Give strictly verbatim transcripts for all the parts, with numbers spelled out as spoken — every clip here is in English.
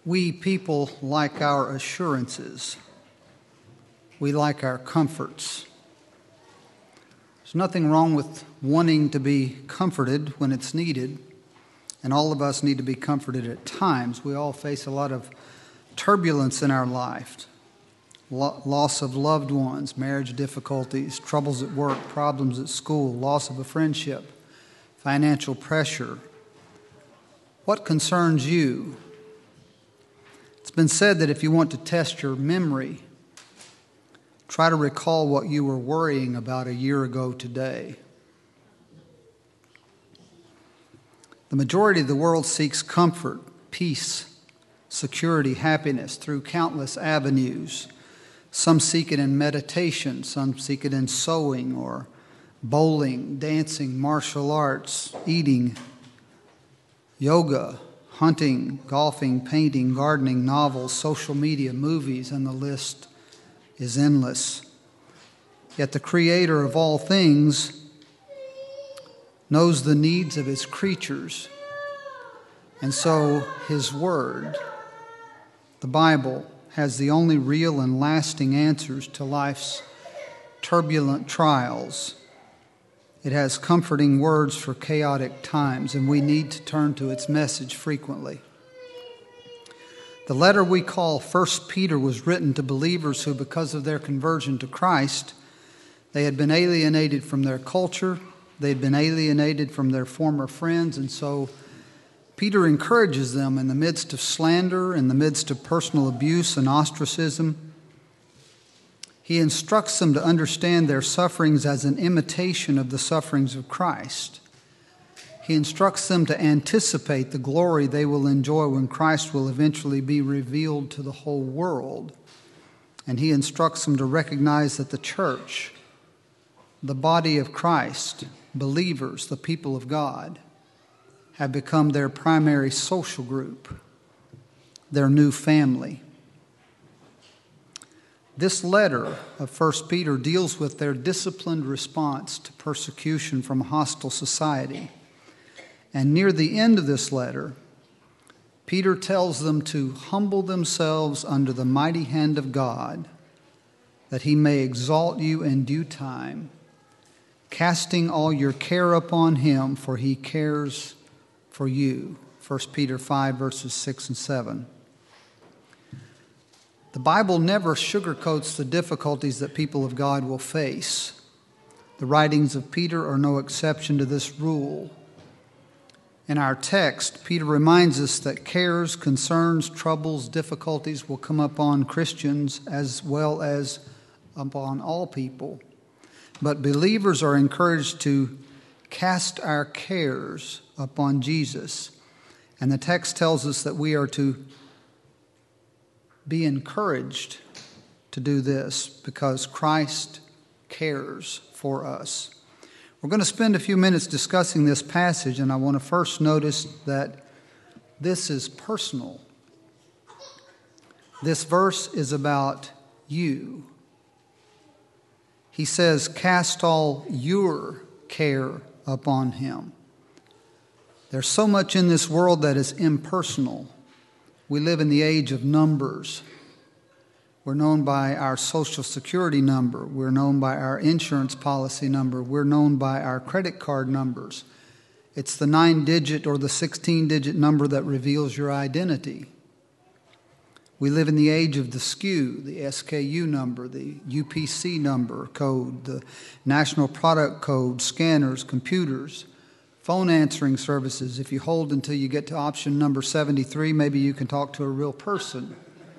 We people like our assurances. We like our comforts. There's nothing wrong with wanting to be comforted when it's needed, and all of us need to be comforted at times. We all face a lot of turbulence in our life, Lo- loss of loved ones, marriage difficulties, troubles at work, problems at school, loss of a friendship, financial pressure. What concerns you? It's been said that if you want to test your memory, try to recall what you were worrying about a year ago today. The majority of the world seeks comfort, peace, security, happiness through countless avenues. Some seek it in meditation, some seek it in sewing or bowling, dancing, martial arts, eating, yoga, hunting, golfing, painting, gardening, novels, social media, movies, and the list is endless. Yet the Creator of all things knows the needs of His creatures. And so His Word, the Bible, has the only real and lasting answers to life's turbulent trials. It has comforting words for chaotic times, and we need to turn to its message frequently. The letter we call First Peter was written to believers who, because of their conversion to Christ, they had been alienated from their culture, they had been alienated from their former friends, and so Peter encourages them in the midst of slander, in the midst of personal abuse and ostracism. He instructs them to understand their sufferings as an imitation of the sufferings of Christ. He instructs them to anticipate the glory they will enjoy when Christ will eventually be revealed to the whole world. And he instructs them to recognize that the church, the body of Christ, believers, the people of God, have become their primary social group, their new family. This letter of First Peter deals with their disciplined response to persecution from a hostile society. And near the end of this letter, Peter tells them to humble themselves under the mighty hand of God, that He may exalt you in due time, casting all your care upon Him, for He cares for you. First Peter five, verses six and seven. The Bible never sugarcoats the difficulties that people of God will face. The writings of Peter are no exception to this rule. In our text, Peter reminds us that cares, concerns, troubles, difficulties will come upon Christians as well as upon all people. But believers are encouraged to cast our cares upon Jesus. And the text tells us that we are to be encouraged to do this because Christ cares for us. We're going to spend a few minutes discussing this passage, and I want to first notice that this is personal. This verse is about you. He says, cast all your care upon Him. There's so much in this world that is impersonal. We live in the age of numbers. We're known by our Social Security number. We're known by our insurance policy number. We're known by our credit card numbers. It's the nine-digit or the sixteen-digit number that reveals your identity. We live in the age of the S K U, the S K U number, the U P C number code, the National Product Code, scanners, computers, phone answering services. If you hold until you get to option number seventy-three, maybe you can talk to a real person.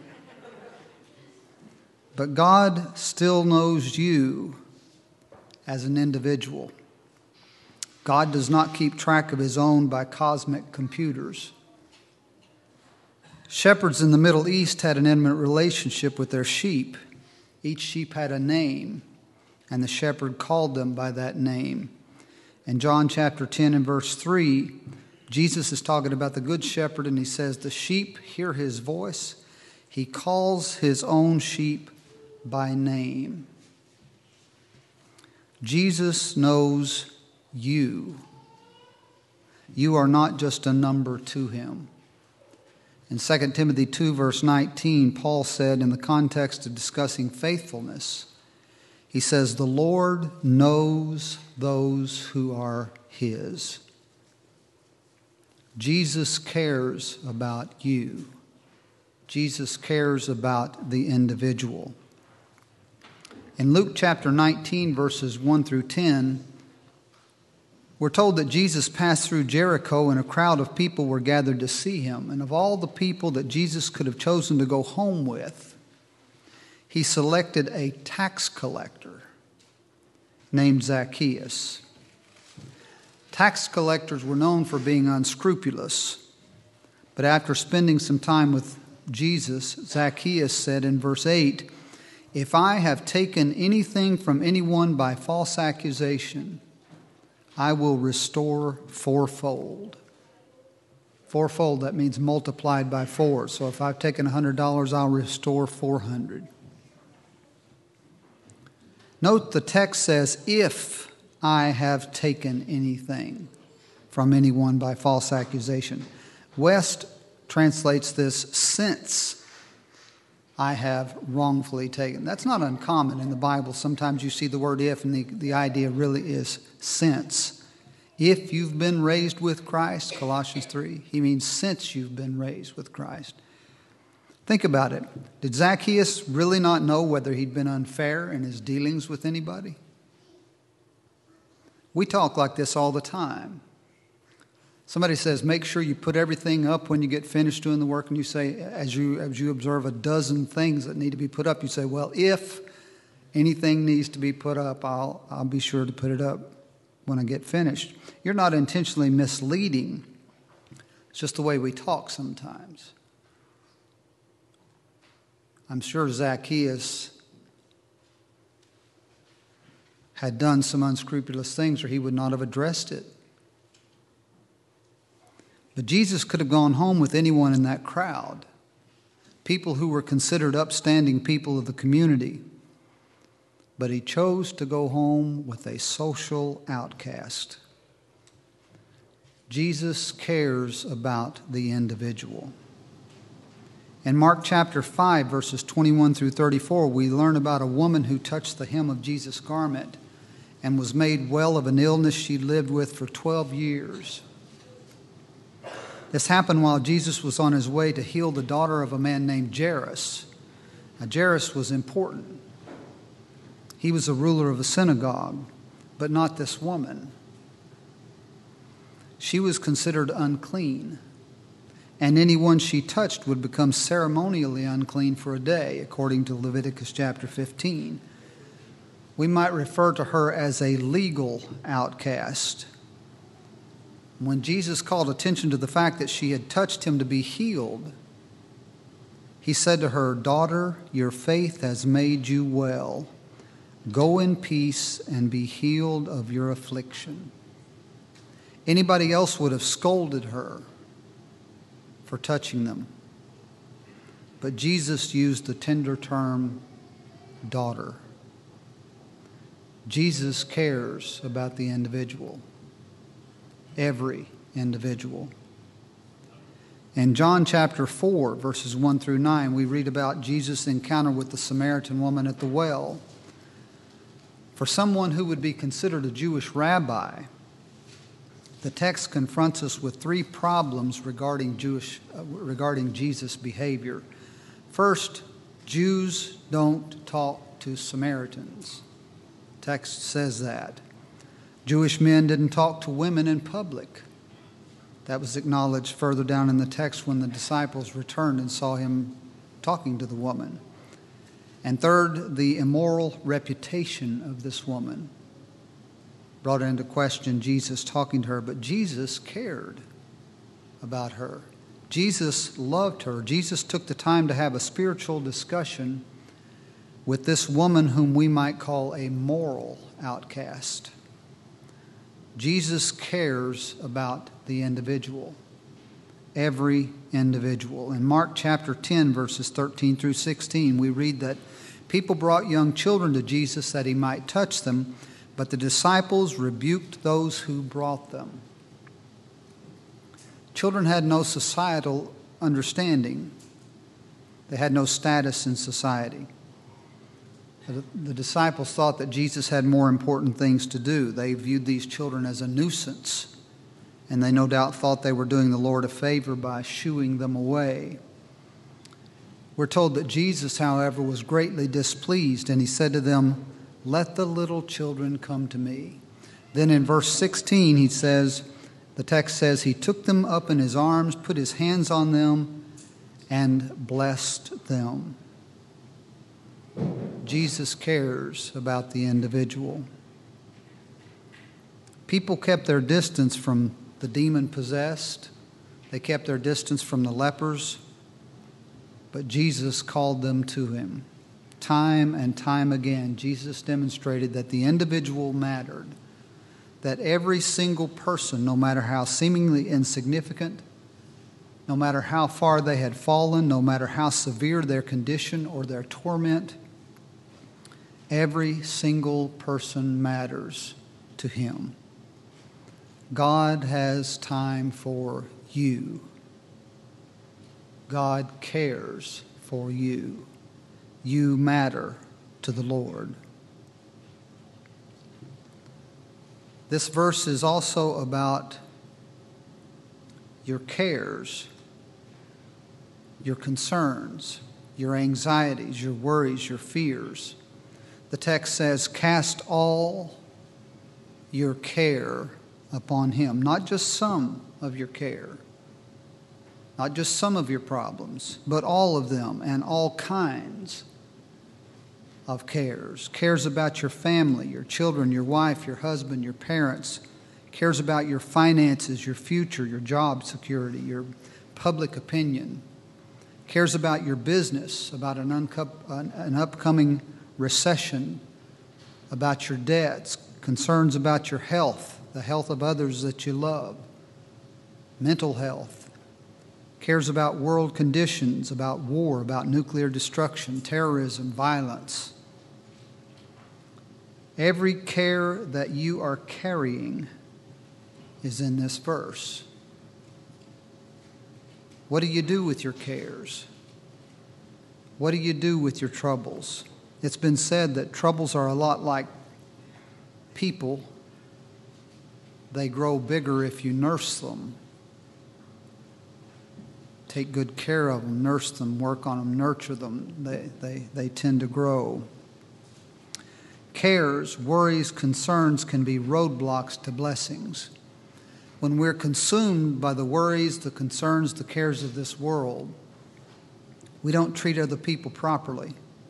But God still knows you as an individual. God does not keep track of His own by cosmic computers. Shepherds in the Middle East had an intimate relationship with their sheep. Each sheep had a name, and the shepherd called them by that name. In John chapter ten and verse three, Jesus is talking about the good shepherd, and he says, the sheep hear his voice. He calls his own sheep by name. Jesus knows you. You are not just a number to him. In Second Timothy two, verse nineteen, Paul said, in the context of discussing faithfulness, he says, "The Lord knows those who are His." Jesus cares about you. Jesus cares about the individual. In Luke chapter nineteen, verses one through ten, we're told that Jesus passed through Jericho and a crowd of people were gathered to see him. And of all the people that Jesus could have chosen to go home with, he selected a tax collector named Zacchaeus. Tax collectors were known for being unscrupulous. But after spending some time with Jesus, Zacchaeus said in verse eight, "If I have taken anything from anyone by false accusation, I will restore fourfold." Fourfold, that means multiplied by four. So if I've taken one hundred dollars, I'll restore four hundred. Note the text says, "If I have taken anything from anyone by false accusation." West translates this, "since I have wrongfully taken." That's not uncommon in the Bible. Sometimes you see the word "if" and the, the idea really is since. If you've been raised with Christ, Colossians three, he means since you've been raised with Christ. Think about it. Did Zacchaeus really not know whether he'd been unfair in his dealings with anybody? We talk like this all the time. Somebody says, make sure you put everything up when you get finished doing the work. And you say, as you as you observe a dozen things that need to be put up, you say, well, if anything needs to be put up, I'll, I'll be sure to put it up when I get finished. You're not intentionally misleading. It's just the way we talk sometimes. I'm sure Zacchaeus had done some unscrupulous things or he would not have addressed it. But Jesus could have gone home with anyone in that crowd, people who were considered upstanding people of the community. But he chose to go home with a social outcast. Jesus cares about the individual. In Mark chapter five, verses twenty-one through thirty-four, we learn about a woman who touched the hem of Jesus' garment and was made well of an illness she lived with for twelve years. This happened while Jesus was on his way to heal the daughter of a man named Jairus. Now, Jairus was important. He was a ruler of a synagogue, but not this woman. She was considered unclean, and anyone she touched would become ceremonially unclean for a day, according to Leviticus chapter fifteen. We might refer to her as a legal outcast. When Jesus called attention to the fact that she had touched him to be healed, he said to her, "Daughter, your faith has made you well. Go in peace and be healed of your affliction." Anybody else would have scolded her for touching them. But Jesus used the tender term, daughter. Jesus cares about the individual. Every individual. In John chapter four, verses one through nine, we read about Jesus' encounter with the Samaritan woman at the well. For someone who would be considered a Jewish rabbi, the text confronts us with three problems regarding Jewish, uh, regarding Jesus' behavior. First, Jews don't talk to Samaritans. The text says that. Jewish men didn't talk to women in public. That was acknowledged further down in the text when the disciples returned and saw him talking to the woman. And third, the immoral reputation of this woman brought into question Jesus talking to her. But Jesus cared about her. Jesus loved her. Jesus took the time to have a spiritual discussion with this woman whom we might call a moral outcast. Jesus cares about the individual, every individual. In Mark chapter ten, verses thirteen through sixteen, we read that people brought young children to Jesus that he might touch them, but the disciples rebuked those who brought them. Children had no societal understanding. They had no status in society. The, the disciples thought that Jesus had more important things to do. They viewed these children as a nuisance, and they no doubt thought they were doing the Lord a favor by shooing them away. We're told that Jesus, however, was greatly displeased, and he said to them, "Let the little children come to me." Then in verse sixteen, he says, the text says, he took them up in his arms, put his hands on them, and blessed them. Jesus cares about the individual. People kept their distance from the demon-possessed. They kept their distance from the lepers. But Jesus called them to him. Time and time again, Jesus demonstrated that the individual mattered, that every single person, no matter how seemingly insignificant, no matter how far they had fallen, no matter how severe their condition or their torment, every single person matters to him. God has time for you. God cares for you. You matter to the Lord. This verse is also about your cares, your concerns, your anxieties, your worries, your fears. The text says, cast all your care upon him. Not just some of your care, not just some of your problems, but all of them and all kinds of cares. Cares about your family, your children, your wife, your husband, your parents. Cares about your finances, your future, your job security, your public opinion. Cares about your business, about an, uncup, an, an upcoming recession, about your debts, concerns about your health, the health of others that you love, mental health. Cares about world conditions, about war, about nuclear destruction, terrorism, violence. Every care that you are carrying is in this verse. What do you do with your cares? What do you do with your troubles? It's been said that troubles are a lot like people. They grow bigger if you nurse them. Take good care of them, nurse them, work on them, nurture them. They, they, they tend to grow. Cares, worries, concerns can be roadblocks to blessings. When we're consumed by the worries, the concerns, the cares of this world, we don't treat other people properly.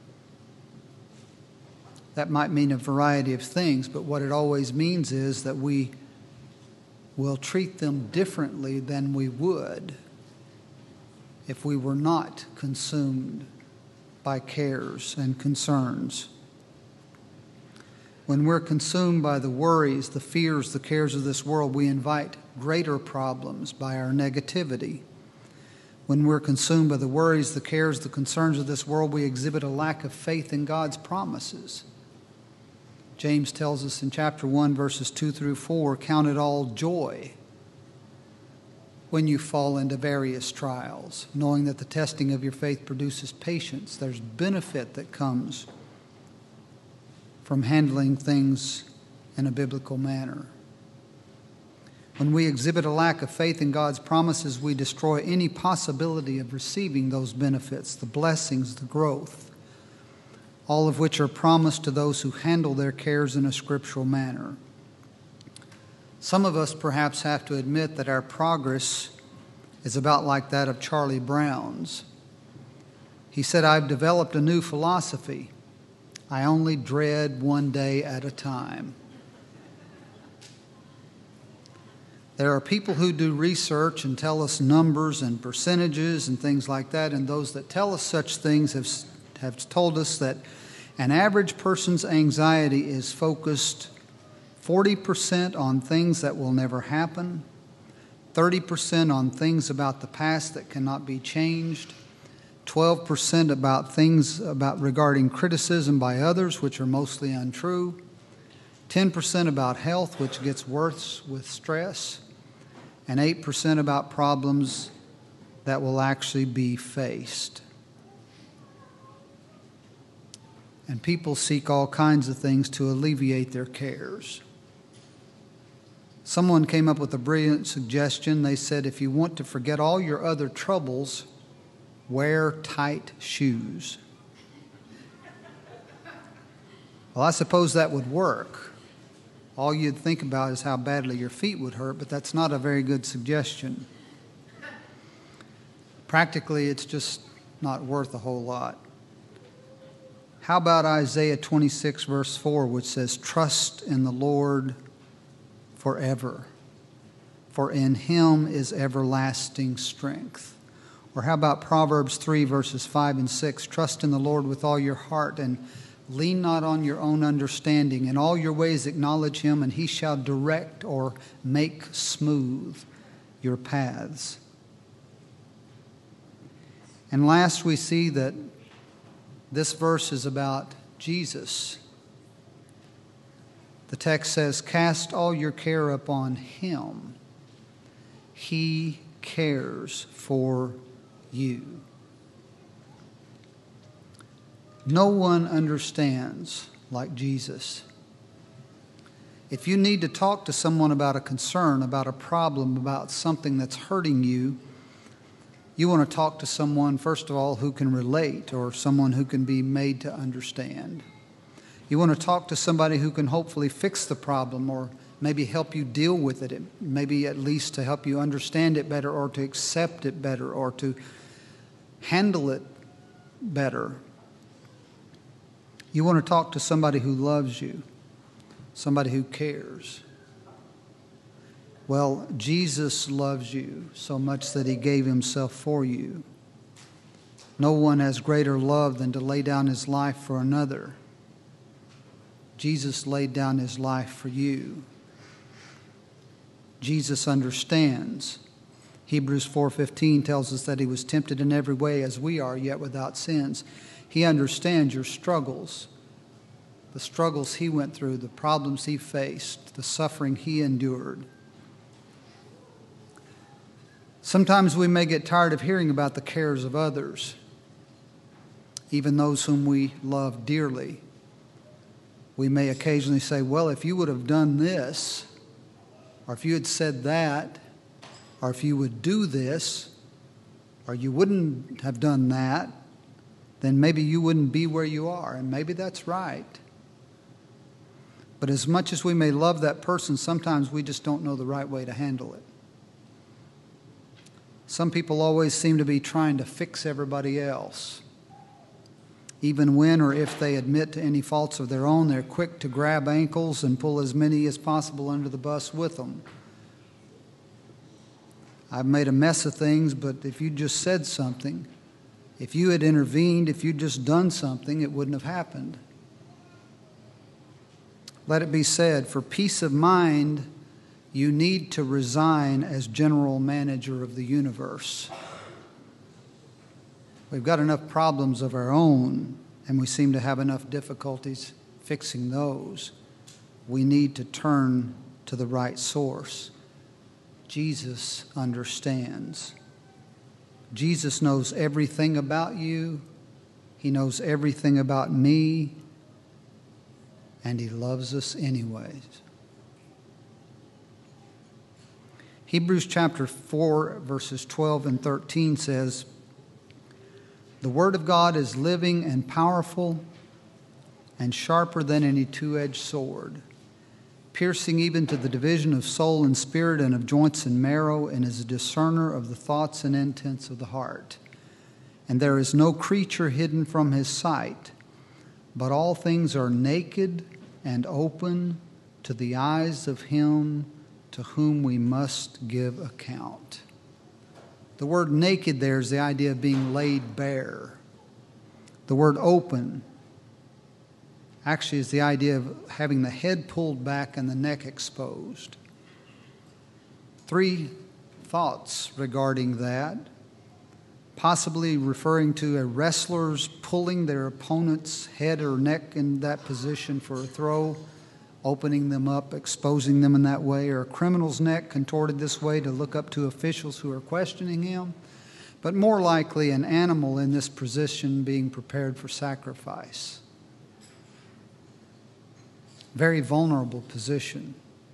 That might mean a variety of things, but what it always means is that we will treat them differently than we would if we were not consumed by cares and concerns. When we're consumed by the worries, the fears, the cares of this world, we invite greater problems by our negativity. When we're consumed by the worries, the cares, the concerns of this world, we exhibit a lack of faith in God's promises. James tells us in chapter one, verses two through four, count it all joy when you fall into various trials, knowing that the testing of your faith produces patience. There's benefit that comes from handling things in a biblical manner. When we exhibit a lack of faith in God's promises, we destroy any possibility of receiving those benefits, the blessings, the growth, all of which are promised to those who handle their cares in a scriptural manner. Some of us perhaps have to admit that our progress is about like that of Charlie Brown's. He said, "I've developed a new philosophy. I only dread one day at a time." There are people who do research and tell us numbers and percentages and things like that, and those that tell us such things have, have told us that an average person's anxiety is focused forty percent on things that will never happen, thirty percent on things about the past that cannot be changed, twelve percent about things about regarding criticism by others, which are mostly untrue, ten percent about health, which gets worse with stress, and eight percent about problems that will actually be faced. And people seek all kinds of things to alleviate their cares. Someone came up with a brilliant suggestion. They said, if you want to forget all your other troubles, wear tight shoes. Well, I suppose that would work. All you'd think about is how badly your feet would hurt, but that's not a very good suggestion. Practically, it's just not worth a whole lot. How about Isaiah twenty-six, verse four, which says, trust in the Lord forever, for in him is everlasting strength. Or how about Proverbs three, verses five and six, trust in the Lord with all your heart and lean not on your own understanding. In all your ways acknowledge him, and he shall direct or make smooth your paths. And last, we see that this verse is about Jesus. The text says, cast all your care upon him. He cares for you. No one understands like Jesus. If you need to talk to someone about a concern, about a problem, about something that's hurting you, you want to talk to someone, first of all, who can relate, or someone who can be made to understand. You want to talk to somebody who can hopefully fix the problem, or maybe help you deal with it, maybe at least to help you understand it better, or to accept it better, or to handle it better. You want to talk to somebody who loves you, somebody who cares. Well, Jesus loves you so much that he gave himself for you. No one has greater love than to lay down his life for another. Jesus laid down his life for you. Jesus understands. Hebrews four fifteen tells us that he was tempted in every way as we are, yet without sins. He understands your struggles, the struggles he went through, the problems he faced, the suffering he endured. Sometimes we may get tired of hearing about the cares of others, even those whom we love dearly. We may occasionally say, well, if you would have done this, or if you had said that, or if you would do this, or you wouldn't have done that, then maybe you wouldn't be where you are. And maybe that's right. But as much as we may love that person, sometimes we just don't know the right way to handle it. Some people always seem to be trying to fix everybody else. Even when or if they admit to any faults of their own, they're quick to grab ankles and pull as many as possible under the bus with them. I've made a mess of things, but if you just said something, if you had intervened, if you'd just done something, it wouldn't have happened. Let it be said, for peace of mind, you need to resign as general manager of the universe. We've got enough problems of our own, and we seem to have enough difficulties fixing those. We need to turn to the right source. Jesus understands. Jesus knows everything about you. He knows everything about me. And he loves us anyways. Hebrews chapter four, verses twelve and thirteen says, the word of God is living and powerful and sharper than any two-edged sword, piercing even to the division of soul and spirit and of joints and marrow, and is a discerner of the thoughts and intents of the heart. And there is no creature hidden from his sight, but all things are naked and open to the eyes of him to whom we must give account. The word naked there is the idea of being laid bare. The word open actually is the idea of having the head pulled back and the neck exposed. Three thoughts regarding that, possibly referring to a wrestler's pulling their opponent's head or neck in that position for a throw, opening them up, exposing them in that way, or a criminal's neck contorted this way to look up to officials who are questioning him. but more likely an animal in this position being prepared for sacrifice. Very vulnerable position.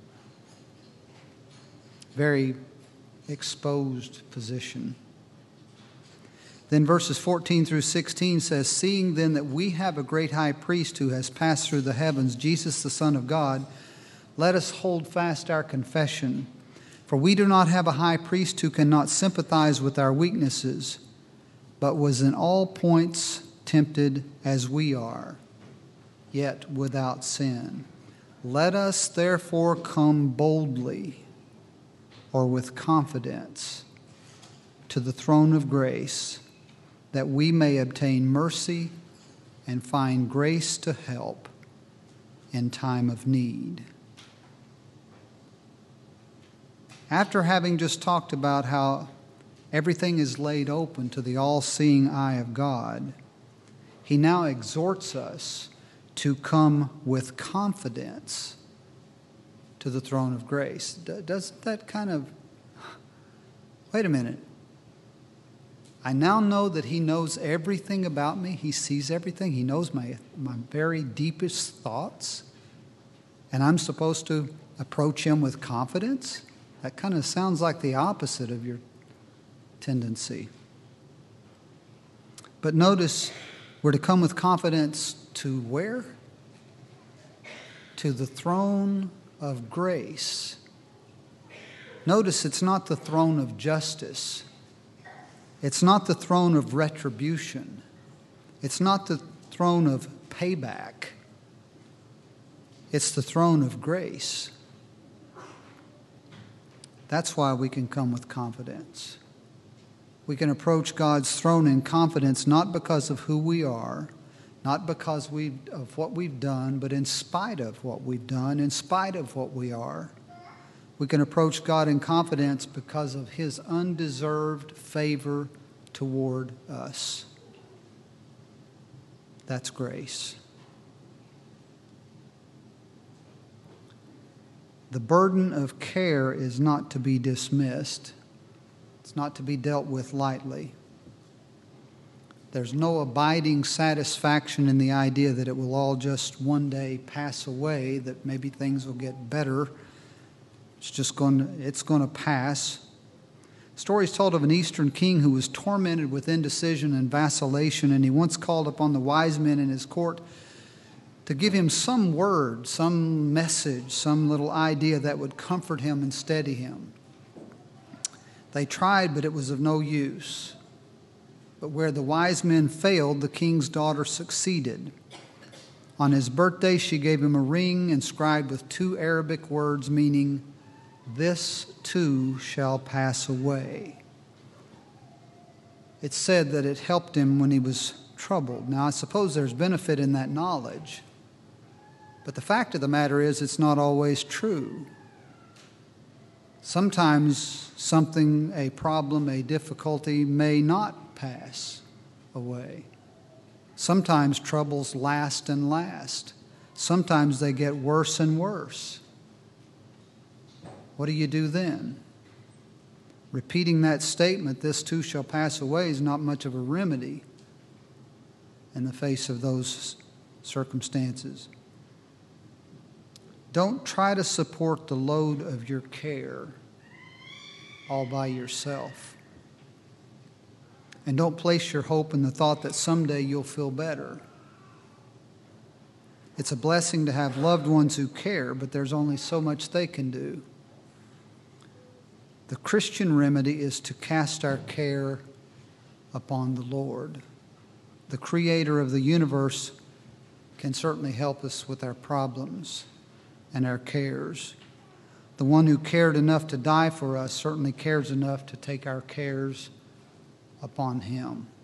Very exposed position. Then verses fourteen through sixteen says, "Seeing then that we have a great high priest who has passed through the heavens, Jesus the Son of God, let us hold fast our confession. For we do not have a high priest who cannot sympathize with our weaknesses, but was in all points tempted as we are, yet without sin. Let us therefore come boldly," or with confidence, "to the throne of grace, that we may obtain mercy and find grace to help in time of need." After having just talked about how everything is laid open to the all-seeing eye of God, he now exhorts us to come with confidence to the throne of grace. Doesn't that kind of, wait a minute. I now know that he knows everything about me. He sees everything. He knows my, my very deepest thoughts. And I'm supposed to approach him with confidence? That kind of sounds like the opposite of your tendency. But notice, we're to come with confidence to where? To the throne of grace. Notice it's not the throne of justice. It's not the throne of retribution. It's not the throne of payback. It's the throne of grace. That's why we can come with confidence. We can approach God's throne in confidence, not because of who we are, not because we of what we've done, but in spite of what we've done, in spite of what we are. We can approach God in confidence because of his undeserved favor toward us. That's grace. The burden of care is not to be dismissed. It's not to be dealt with lightly. There's no abiding satisfaction in the idea that it will all just one day pass away, that maybe things will get better. It's just going to, it's going to pass. Stories told of an Eastern king who was tormented with indecision and vacillation, and he once called upon the wise men in his court to give him some word, some message, some little idea that would comfort him and steady him. They tried, but it was of no use. But where the wise men failed, the king's daughter succeeded. On his birthday, she gave him a ring inscribed with two Arabic words meaning, "This too shall pass away." It's said that it helped him when he was troubled. Now, I suppose there's benefit in that knowledge. But the fact of the matter is, it's not always true. Sometimes something, a problem, a difficulty may not pass away. Sometimes troubles last and last. Sometimes they get worse and worse. What do you do then? Repeating that statement, "This too shall pass away," is not much of a remedy in the face of those circumstances. Don't try to support the load of your care all by yourself. And don't place your hope in the thought that someday you'll feel better. It's a blessing to have loved ones who care, but there's only so much they can do. The Christian remedy is to cast our care upon the Lord. The Creator of the universe can certainly help us with our problems and our cares. The one who cared enough to die for us certainly cares enough to take our cares upon him.